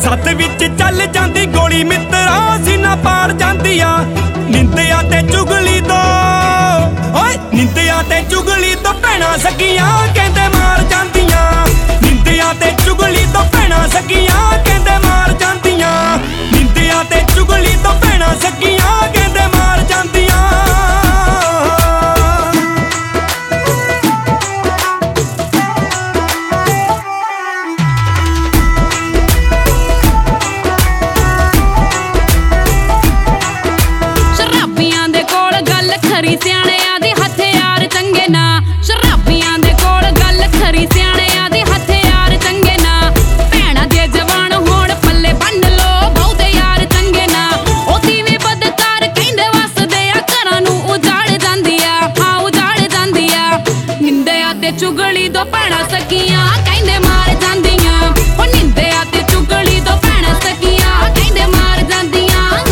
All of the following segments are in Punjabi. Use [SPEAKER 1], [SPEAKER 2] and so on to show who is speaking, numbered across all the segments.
[SPEAKER 1] सत विच चल जांदी गोली मित्रा सीना पार जांदी आ निंदिया ते चुगली तो ओए निंदिया ते चुगली तो भैणां सखियां कहंदे मार जांदियां निंदिया ते चुगली तो भैणां सखियां कहंदे मार जांदियां निंदिया ते चुगली तो भैणां सखियां कहंदे मार जांदियां
[SPEAKER 2] ਸਿਆਣਿਆਂ ਦੇ ਹਥਿਆਰ ਚੰਗੇ ਨਾ ਸ਼ਰਾਬੀਆਂ ਦੇ ਕੋਲ ਗੱਲ ਖਰੀ ਸਿਆਣਿਆਂ ਦੇ ਹਥਿਆਰ ਚੰਗੇ ਨਾ ਭੈਣਾਂ ਦੇ ਜਵਾਨ ਹੋਣ ਪੱਲੇ ਬੰਨ ਲੋ ਬਹੁਤੇ ਯਾਰ ਚੰਗੇ ਨਾ ਉਹ ਤੀਵੇਂ ਬਦਕਾਰ ਕਹਿੰਦੇ ਵਸਦੇ ਆ ਘਰਾਂ ਨੂੰ ਉਜਾੜ ਜਾਂਦੀ ਆ ਹਾਂ ਉਜਾੜ ਜਾਂਦੀ ਆ ਨਿੰਦਿਆ ਤੇ ਚੁਗਲੀ ਦੋ ਭੈਣਾਂ ਸਕੀਆਂ ਕਹਿੰਦੇ ਮਾਰ ਜਾਂਦੀਆਂ ਉਹ ਨਿੰਦਿਆ ਤੇ ਚੁਗਲੀ ਦੋ ਭੈਣਾਂ ਸਕੀਆਂ ਕਹਿੰਦੇ ਮਾਰ ਜਾਂਦੀਆਂ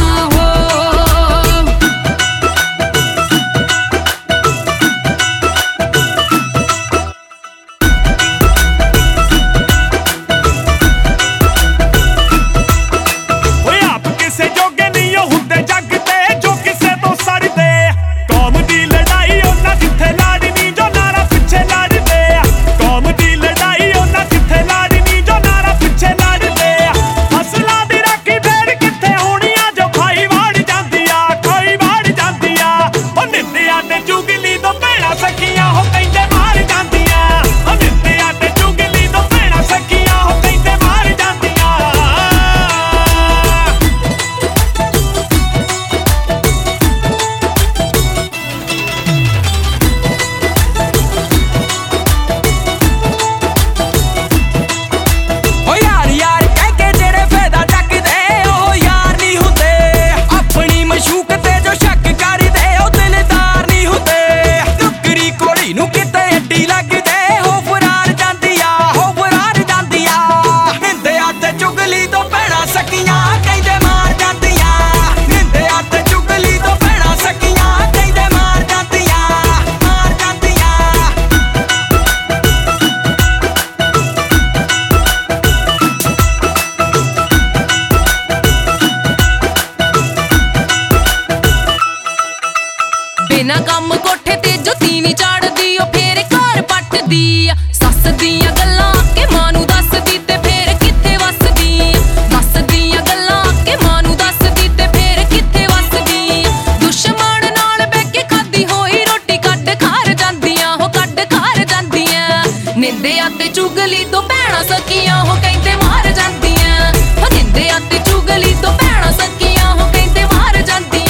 [SPEAKER 2] ਬਿਨਾਂ ਕੰਮ ਕੋਠੇ ਤੇ ਜੋ ਤੀਵੀਂ ਚਾੜਦੀ ਉਹ ਫੇਰ ਘਰ ਪੱਟਦੀ ਆ ਸੱਸ ਦੀਆਂ ਗੱਲਾਂ ਕਿ ਮਾਂ ਨੂੰ ਦੱਸਦੀ ਤੇ ਫੇਰ ਕਿੱਥੇ ਵਸਦੀ ਦੱਸਦੀਆਂ ਗੱਲਾਂ ਕਿ ਮਾਂ ਨੂੰ ਦੱਸਦੀ ਤੇ ਫੇਰ ਕਿੱਥੇ ਵਸਦੀ ਦੁਸ਼ਮਣ ਨਾਲ ਬਹਿ ਕੇ ਖਾਦੀ ਹੋਈ ਰੋਟੀ ਕੱਢ ਖਾਰ ਜਾਂਦੀਆਂ ਉਹ ਕੱਢ ਖਾਰ ਜਾਂਦੀਆਂ ਨਿੰਦਿਆ ਤੇ ਚੁਗਲੀ ਤੋਂ ਭੈਣਾਂ ਸਕੀਆਂ ਉਹ ਕਹਿੰਦੇ ਮਾਰ ਜਾਂਦੀਆਂ ਉਹ ਨਿੰਦਿਆ ਤੇ ਚੁਗਲੀ ਤੋਂ ਭੈਣਾਂ ਸਕੀਆਂ ਉਹ ਕਹਿੰਦੇ ਮਾਰ ਜਾਂਦੀਆਂ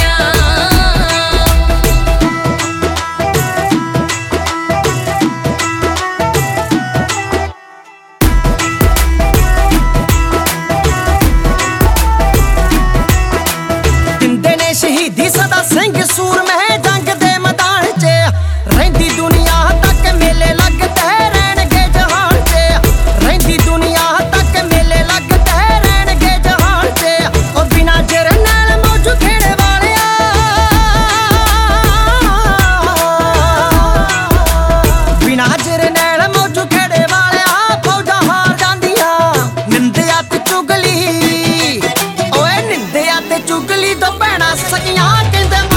[SPEAKER 3] शहीदी सदा सिंह सूर में जंग दे मैदान च रहिंदी दुनिया तक मेले लगते रहणगे जहान च रहिंदी दुनिया तक मेले लगते रहणगे जहान च और बिना जरनैल मौजू खेड़े वालिया बिना जरनैल मौजू खेड़े वालिया फौजा हार जांदियां निंदिया ते चुगली ओए निंदिया ते चुगली तो भैणां सखियां कहंदे